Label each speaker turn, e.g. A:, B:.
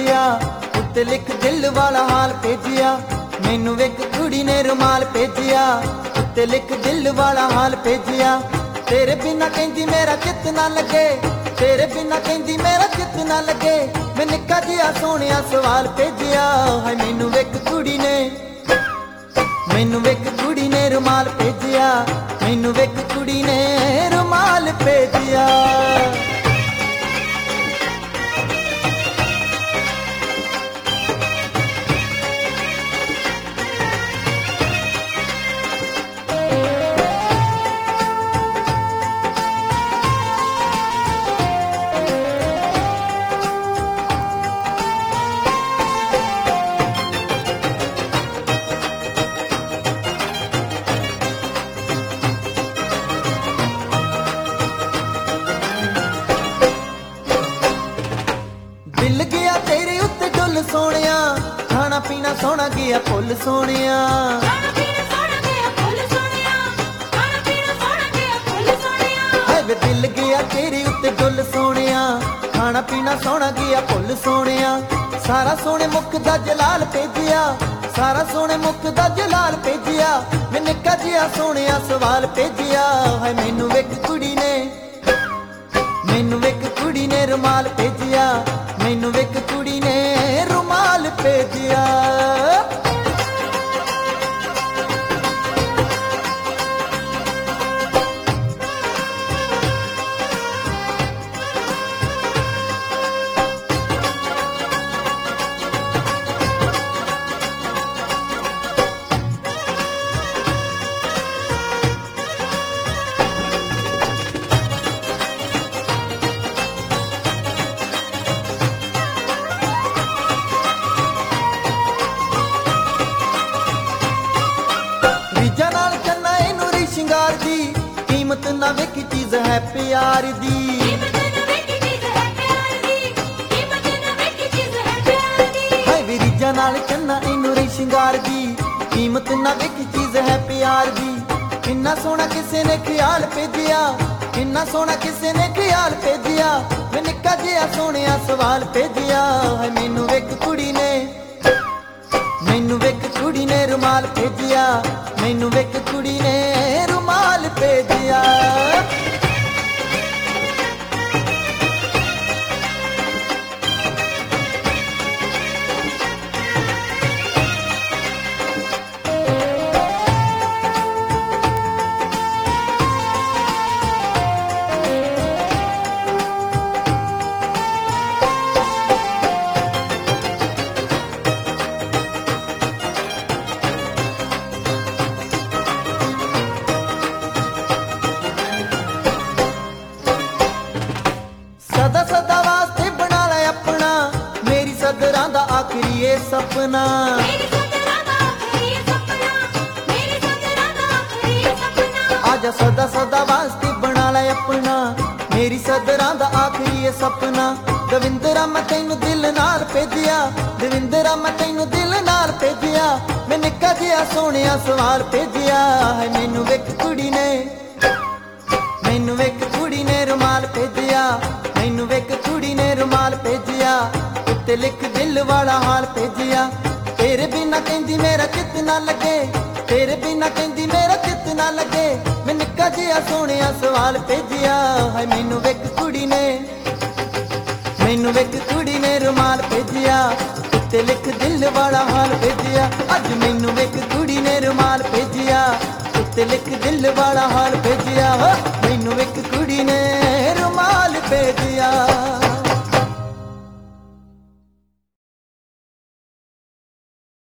A: ਭੇਜਿਆ, ਉੱਤੇ ਲਿਖ ਦਿਲ ਵਾਲਾ ਹਾਲ ਭੇਜਿਆ। ਮੈਨੂੰ ਇੱਕ ਕੁੜੀ ਨੇ ਰੁਮਾਲ ਭੇਜਿਆ, ਉੱਤੇ ਲਿਖ ਦਿਲ ਵਾਲਾ ਹਾਲ ਭੇਜਿਆ। ਤੇਰੇ ਬਿਨਾ ਕਹਿੰਦੀ ਮੇਰਾ ਚਿੱਤ ਨਾ ਲੱਗੇ, ਤੇਰੇ ਬਿਨਾ ਕਹਿੰਦੀ ਮੇਰਾ ਚਿੱਤ ਨਾ ਲੱਗੇ। ਮੈਂ ਨਿੱਕਾ ਜਿਹਾ ਸੋਹਣਿਆ ਸਵਾਲ ਭੇਜਿਆ। ਹਾਏ ਮੈਨੂੰ ਇੱਕ ਕੁੜੀ ਨੇ, ਮੈਨੂੰ ਇੱਕ ਕੁੜੀ ਨੇ ਰੁਮਾਲ ਭੇਜਿਆ, ਮੈਨੂੰ ਇੱਕ ਕੁੜੀ ਨੇ ਰੁਮਾਲ ਭੇਜਿਆ। ਦਿਲ ਗਿਆ ਤੇਰੇ ਉੱਤੇ ਡੁੱਲ ਸੋਹਣਿਆ, ਖਾਣਾ ਪੀਣਾ ਸੋਹਣਾ ਗਿਆ ਫੁੱਲ ਸੋਹਣਿਆ। ਹਾਏ ਵੇ ਦਿਲ ਗਿਆ ਤੇਰੇ ਉੱਤੇ ਡੁੱਲ ਸੋਹਣਿਆ, ਖਾਣਾ ਪੀਣਾ ਸੋਹਣਾ ਗਿਆ ਫੁੱਲ ਸੋਹਣਿਆ। ਸਾਰਾ ਸੋਹਣੇ ਮੁਖ ਦਾ ਜਲਾਲ ਭੇਜਿਆ, ਸਾਰਾ ਸੋਹਣੇ ਮੁਖ ਦਾ ਜਲਾਲ ਭੇਜਿਆ। ਮੈਂ ਨਿੱਕਾ ਜਿਹਾ ਸੋਹਣਿਆ ਸਵਾਲ ਭੇਜਿਆ। ਹਾਏ ਮੈਨੂੰ ਇੱਕ ਕੁੜੀ ਨੇ, ਮੈਨੂੰ ਇੱਕ ਕੁੜੀ ਨੇ ਰੁਮਾਲ ਭੇਜਿਆ, ਮੈਨੂੰ ਇੱਕ ਕੁੜੀ ਨੇ ਰੁਮਾਲ ਭੇਜਿਆ। ਰੀਝਾਂ ਨਾਲ ਚੰਨਾ ਇਹਨੂੰ ਰੀ ਸ਼ਿੰਗਾਰ ਦੀ, ਕੀਮਤ ਨਾ ਵੇਖੀ ਚੀਜ਼ ਹੈ ਪਿਆਰ ਦੀ। ਹਾਏ ਵੀ ਰੀਝਾਂ ਨਾਲ ਚੰਨਾ ਇਹਨੂੰ ਰੀ ਸ਼ਿੰਗਾਰ ਦੀ, ਕੀਮਤ ਨਾ ਵੇਖੀ ਚੀਜ਼ ਹੈ ਪਿਆਰ ਦੀ। ਕਿੰਨਾ ਸੋਹਣਾ ਕਿਸੇ ਨੇ ਖਿਆਲ ਭੇਜਿਆ, ਕਿੰਨਾ ਸੋਹਣਾ ਕਿਸੇ ਨੇ ਖਿਆਲ ਭੇਜਿਆ। ਮੈਂ ਨਿੱਕਾ ਜਿਹਾ ਸੋਹਣਿਆ ਸਵਾਲ ਭੇਜਿਆ। ਹਾਏ ਮੈਨੂੰ ਇੱਕ ਕੁੜੀ ਨੇ, ਮੈਨੂੰ ਇੱਕ ਕੁੜੀ ਨੇ ਰੁਮਾਲ ਭੇਜਿਆ, ਮੈਨੂੰ ਇੱਕ ਕੁੜੀ ਨੇ ਰੁਮਾਲ ਭੇਜਿਆ। ਸਦਾ ਸਦਾ ਵਾਸਤੇ ਬਣਾ ਲੈ ਆਪਣਾ, ਮੇਰੀ ਸਦਰਾਂ ਦਾ ਆਖਰੀ ਇਹ ਸਪਨਾ। ਆਜਾ ਸਦਾ ਸਦਾ ਵਾਸਤੇ ਬਣਾ ਲੈ ਆਪਣਾ, ਮੇਰੀ ਸਦਰਾਂ ਦਾ ਆਖਰੀ ਇਹ ਸਪਨਾ। ਦਵਿੰਦਰਾ ਮੈਂ ਤੈਨੂੰ ਦਿਲ ਨਾਲ ਭੇਜਿਆ, ਦਵਿੰਦਰਾ ਮੈਂ ਤੈਨੂੰ ਦਿਲ ਨਾਲ ਭੇਜਿਆ। ਮੈਂ ਨਿੱਕਾ ਜਿਹਾ ਸੋਹਣਿਆ ਸਵਾਲ ਭੇਜਿਆ। ਹੈ ਮੈਨੂੰ ਇੱਕ ਕੁੜੀ ਨੇ, ਮੈਨੂੰ ਇੱਕ ਕੁੜੀ ਨੇ ਰੁਮਾਲ ਭੇਜਿਆ, ਮੈਨੂੰ ਇੱਕ ਕੁੜੀ ਨੇ ਰੁਮਾਲ ਭੇਜਿਆ। ਉੱਤੇ ਲਿਖ ਦਿਲ ਵਾਲਾ ਹਾਲ ਭੇਜਿਆ। ਤੇਰੇ ਬਿਨਾ ਕਹਿੰਦੀ ਮੇਰਾ ਚਿੱਤ ਨਾ ਲੱਗੇ, ਤੇਰੇ ਬਿਨਾ ਕਹਿੰਦੀ ਮੇਰਾ ਚਿੱਤ ਨਾ ਲੱਗੇ। ਮੈਂ ਨਿੱਕਾ ਜਿਹਾ ਸੋਹਣਿਆ ਸਵਾਲ ਭੇਜਿਆ। ਹਾਏ ਮੈਨੂੰ ਇੱਕ ਕੁੜੀ ਨੇ, ਮੈਨੂੰ ਇੱਕ ਕੁੜੀ ਨੇ ਰੁਮਾਲ ਭੇਜਿਆ, ਉੱਤੇ ਲਿਖ ਦਿਲ ਵਾਲਾ ਹਾਲ ਭੇਜਿਆ। ਅੱਜ ਮੈਨੂੰ ਇੱਕ ਕੁੜੀ ਨੇ ਰੁਮਾਲ ਭੇਜਿਆ, ਉੱਤੇ ਲਿਖ ਦਿਲ ਵਾਲਾ ਹਾਲ ਭੇਜਿਆ। ਮੈਨੂੰ ਇੱਕ ਕੁੜੀ ਨੇ ਰੁਮਾਲ ਭੇਜਿਆ।